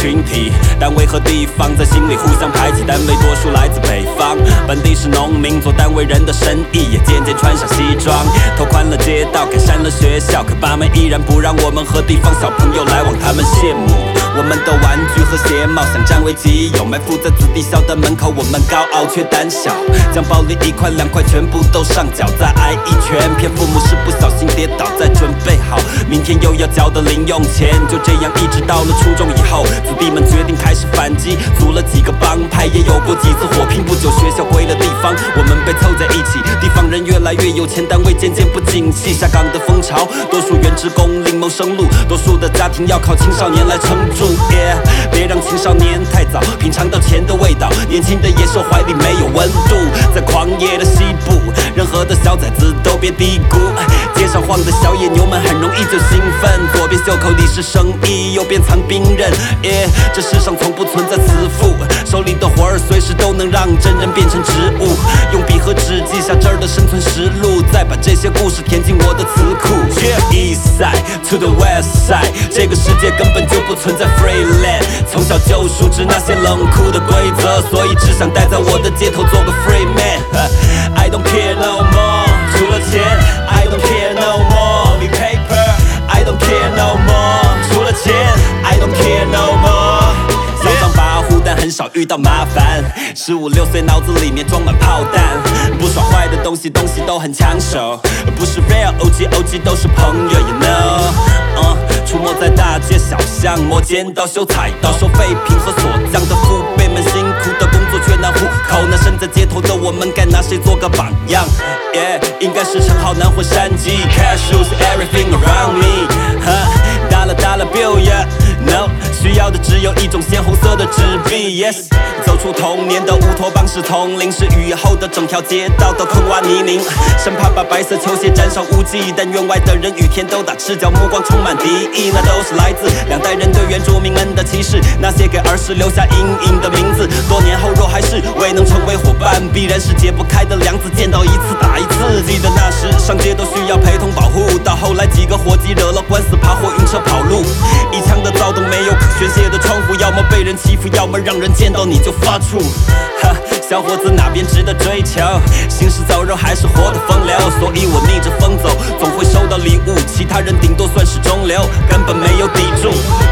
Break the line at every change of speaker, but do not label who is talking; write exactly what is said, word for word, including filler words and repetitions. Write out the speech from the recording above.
群体，单位和地方在心里互相排挤，单位多数来自北方，本地是农民，做单位人的生意也渐渐穿上西装，拓宽了街道，改善了学校，可爸妈依然不让我们和地方小朋友来往，他们羡慕我们的玩具和鞋帽，想占为己有，埋伏在子弟校的门口，我们高傲却胆小，将暴力一块两块全部都上缴，再挨一拳，骗父母是不小心跌倒，再准备好明天又要交的零用钱，就这样一直到了初中以后，子弟们决定开始反击，组了几个帮派，也有过几次火拼，不久学校归了地方，我们被凑在一起，地方人越来越有钱，单位渐渐不景气，下岗的风潮，多数原职工另谋生路，多数的家庭要靠青少年来撑住， yeah, 别让青少年太早品尝到钱的味道，年轻的野兽怀里没有温度，在狂野的西部，任何的小崽子都别低估，街上晃的小野牛们很容易就兴奋，左边袖口里是生意，右边藏兵刃， yeah, 这世上从不存在慈父，手里的活儿随时都能让真人变成植物，用笔和纸记下这儿的生存实录，再把这些故事填进我的词库， yeah, East side to the west side， 这个世界根本就不存在 free land， 从小就熟知那些冷酷的规则，所以只想待在我的街头做个 free man， I don't care no more， 除了钱 I don't care no more， only paper I don't care no more， 除了钱 I don't care no more， 嚣张跋扈但很少遇到麻烦，十五六岁脑子里面装满炮弹，不耍坏的东西东西都很抢手，不是 real O G O G 都是朋友 you know、uh, 出没在大街小巷，磨尖刀修菜刀，收废品和锁匠的父辈们辛苦的工作却难糊口，那身在街头的我们该拿谁做个榜样 ？Yeah， 应该是陈浩南或山鸡 ，Cashews everything around me，huh, dollar dollar bill yeah，no， 需要的只有一种鲜红色的纸币 ，yes， 走出童年的乌托邦式丛林，是雨后的整条街道都坑洼泥泞，生怕把白色球鞋沾上污迹，但院外的人雨天都打赤脚，目光充满敌意，那都是来自两代人对原住民们的歧视，那些给儿时留下阴影的名字，多年后若还是未能成为伙伴，必然是解不开的梁子，见到一次打一次。记得那时上街都需要陪同保护，到后来几个伙计惹了官司，爬货晕车跑路，一腔的躁动没有可宣泄的窗户，要么被人欺负，要么让人见到你就发怵。哈，小伙子哪边值得追求？行尸走肉还是活得风流？所以我逆着风走，总会收到礼物，其他人顶多算是中流，根本没有抵住。